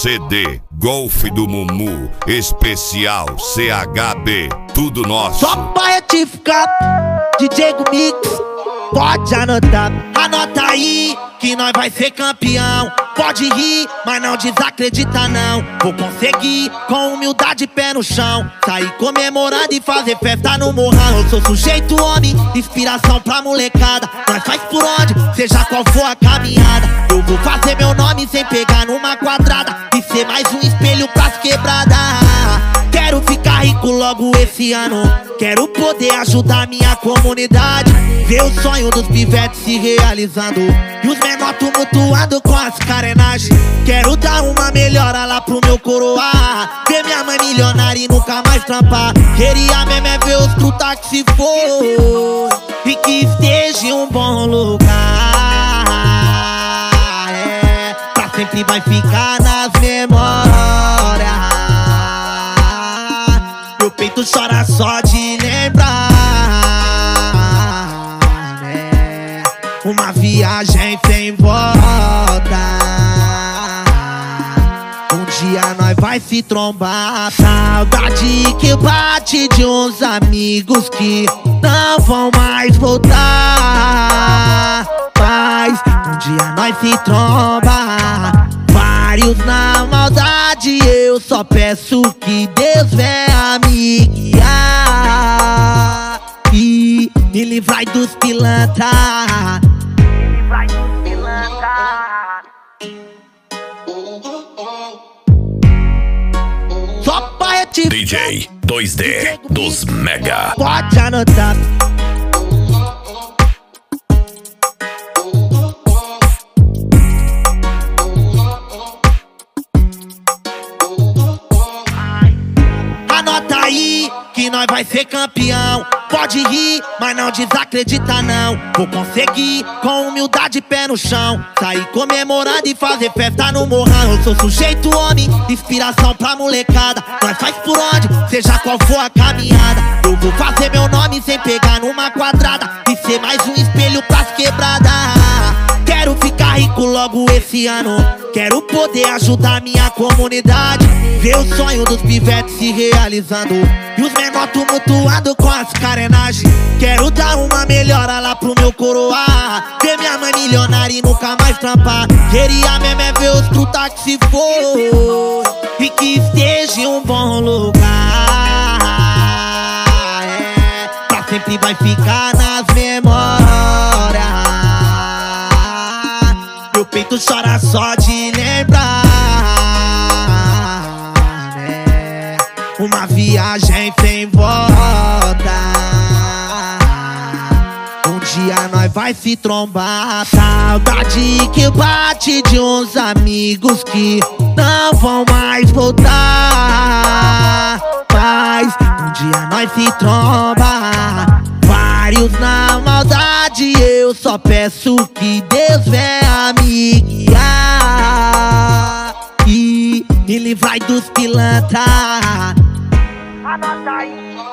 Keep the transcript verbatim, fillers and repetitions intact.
C D, Golfe do Mumu, especial C H B, tudo nosso. Só pra retificar, D J Mix, pode anotar, anota aí que nós vai ser campeão. Pode rir, mas não desacredita não. Vou conseguir, com humildade, pé no chão, sair comemorando e fazer festa no morrão. Eu sou sujeito homem, inspiração pra molecada. Nós faz por onde, seja qual for a caminhada. Eu vou fazer meu nome sem pegar numa quadrada e ser mais um espelho pras quebradas. Quero ficar rico logo esse ano, quero poder ajudar minha comunidade, ver o sonho dos pivetes se realizando e os menor tumultuando com as carenagens. Quero dar uma melhora lá pro meu coroar, ver minha mãe milionária e nunca mais trampar. Queria mesmo é ver os truta que se for e que esteja em um bom lugar, é, pra sempre vai ficar nas memórias. Meu peito chora só de lembrar, né? Uma viagem sem volta. Um dia nós vai se trombar. Saudade que bate de uns amigos que não vão mais voltar. Mas um dia nós se tromba, vários na maldade. Eu só peço que Deus venha me guiar e me livrar dos pilantra. Só pra retificar, D J dois D dos Mega. pode anotar. Anota aí que nós vai ser campeão. Pode rir, mas não desacredita não. Vou conseguir, com humildade, pé no chão, sair comemorando e fazer festa no morrão. Eu sou sujeito homem, inspiração pra molecada. Nós faz por onde, seja qual for a caminhada. Eu vou fazer meu nome sem pegar numa quadrada e ser mais um espelho pras quebradas. Quero ficar rico logo esse ano, quero poder ajudar minha comunidade, ver o sonho dos pivetes se realizando e os menor tumultuando com as carenagens. Quero dar uma melhora lá pro meu coroar, ver minha mãe milionária e nunca mais trampar. Queria mesmo é ver os truta que se for e que esteja em um bom lugar, é, pra sempre vai ficar nas memórias. Meu peito chora só de lembrar, né? Uma viagem sem volta. Um dia nós vai se trombar. Saudade que bate de uns amigos que não vão mais voltar. Mas um dia nós se tromba, vários na maldade. Eu só peço que Deus venha me guiar e me livrar dos pilantra. Anota aí.